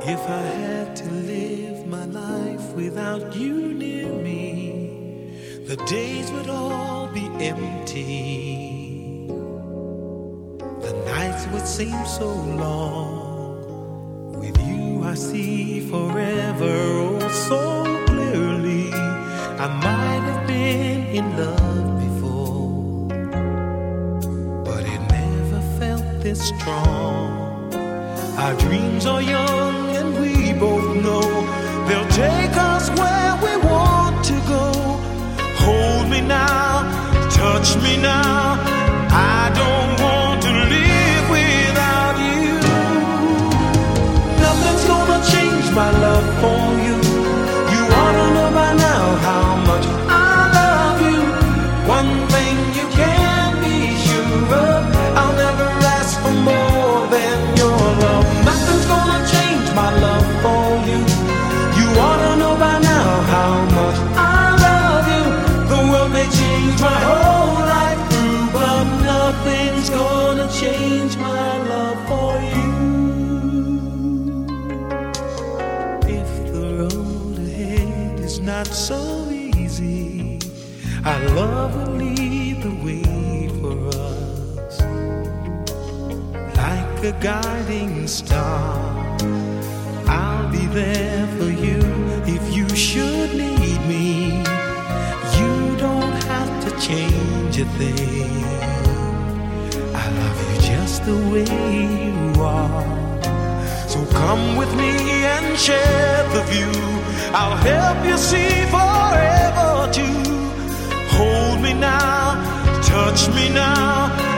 If I had to live my life without you near me, the days would all be empty. The nights would seem so long. With you I see forever oh so clearly. I might have been in love before, but it never felt this strong. Our dreams are young and we both know they'll take us where we want to go. Hold me now, touch me now. I don't want to live without you. Nothing's gonna change my love for you. You ought to know by now how much I love you. One thing you can be sure of, I'll never ask for more than your love. Nothing's gonna change my love for you. You ought to know by now how much I love you. The world may change my whole life through, but nothing's gonna change my love for you. If the road ahead is not so easy, our love will lead the way for us. Like a guiding star, I'll be there for you if you should need me. You don't have to change a thing. I love you just the way you are. So come with me and share the view. I'll help you see forever too. Hold me now, touch me now.